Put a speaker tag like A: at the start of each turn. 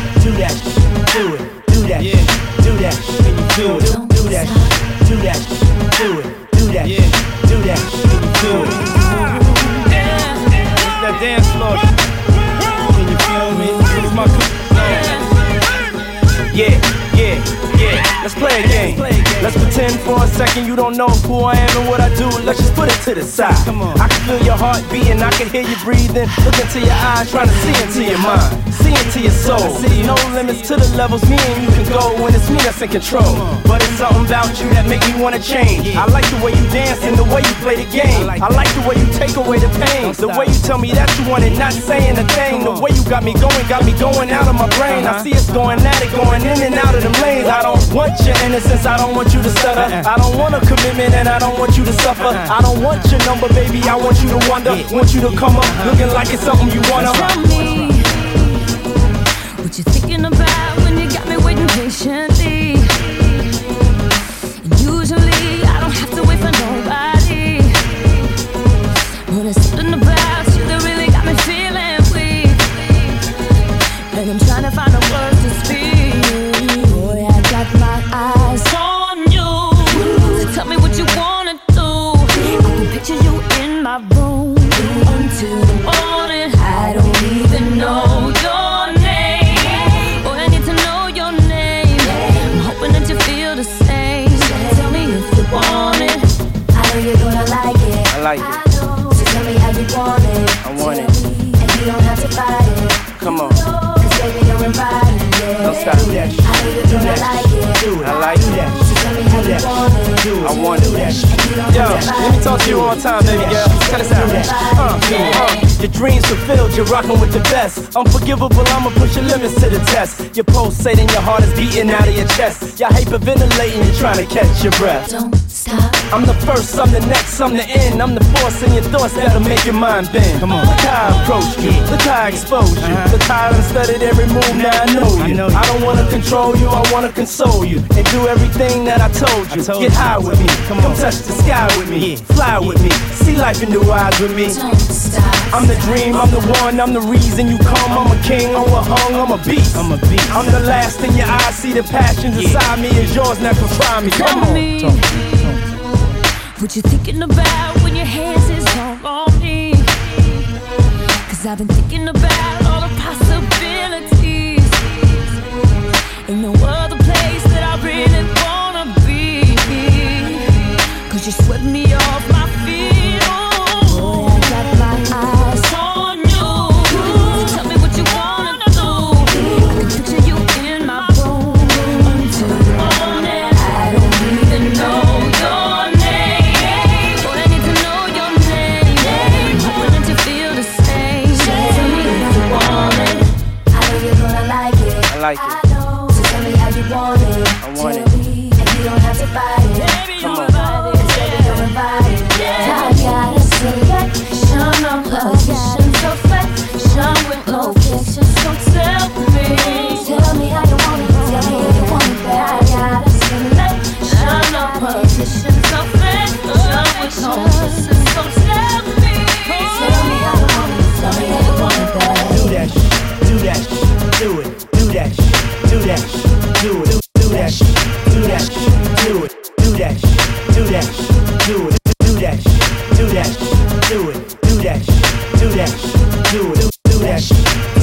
A: do that, do it, do that, do that, can you feel it? Do that, do that, do it, do that, do that, can you feel it? It's that dance floor. Can you feel me? It's my let's play a game. Let's pretend for a second you don't know who I am and what I do. Let's just put it to the side. I can feel your heart beating, I can hear you breathing. Look into your eyes, trying to see into your mind, see into your soul. No limits to the levels me and you can go when it's me that's in control. But it's something about you that make me wanna change. I like the way you dance and the way you play the game. I like the way you take away the pain, the way you tell me that you want it, not saying a thing. The way you got me going out of my brain. I see us going at it, going in and out of them lanes. I don't want your innocence, I don't want you to stutter. I don't want a commitment and I don't want you to suffer. I don't want your number, baby, I want you to wonder. Want you to come up looking like it's something you wanna.
B: Tell me what you thinking about when you got me waiting patiently. And usually I don't have to wait for nobody, but there's something about you that really got me feeling weak, and I'm trying to find the words to speak. Boy, I got my eyes on you, so tell me what you wanna do. I can picture you in my room until the morning. I don't even know your name. Boy, I need to know your name. I'm hoping that you feel the same. Tell me if you want it. I know you're gonna like it.
A: I like it.
B: So tell me how you want it.
A: I want it.
B: And you don't have to fight it.
A: Come on.
B: Cause baby, you're invited.
A: Don't stop.
B: I know you're gonna like it.
A: Do it. I like it.
B: So tell me how you want it.
A: Do it. I want it. Yo, let me talk to you all the time, baby girl. Check this out. Your dreams fulfilled, you're rocking with the best. Unforgivable, I'ma push your limits to the test. You're pulsating, your heart is beating out of your chest. You're hyperventilating, you're trying to catch your breath.
B: Don't stop.
A: I'm the first, I'm the next, I'm the end. I'm the force in your thoughts that'll make your mind bend. Come on. Look how I approach you, look how I expose you. Look how I done studied every move, now I know you. I don't wanna control you, I wanna console you. And do everything that I told you. Get high with me, come touch the sky with me. Fly with me, see life in new eyes with me.
B: Don't stop.
A: I'm the dream, I'm the one, I'm the reason you come. I'm a king, I'm a hung, I'm a beast. I'm the last in your eyes, see the passions inside me is yours, now confine me. Come
B: Tell me what you thinking about when your hands is all on me. Cause I've been thinking about all the possibilities. Ain't no other place that I really wanna be. Cause you swept me off my feet. Oh, I got my eyes on you. Tell me what you wanna do. I can picture you in my room until the morning. I don't even know your name. Boy, I need to know your name. I'm hoping that you feel the same. Tell me if you want it. I know you're gonna like it.
A: I like it.
B: So tell me how you want it.
A: I want it.
B: And you don't have to fight it.
A: Come on.
B: Baby, you're invited. I got a selection of positions of fashion with location. So tell me how you want it. Tell me how you want it. I got a selection of positions of fashion with location. So tell me how you want it. Tell me how you want it.
A: Do that, do that, do it, do that, do that, do it, do that, do that, do it, do that, do that, do it, do that, do that, do it, do that, do that, do it, do that.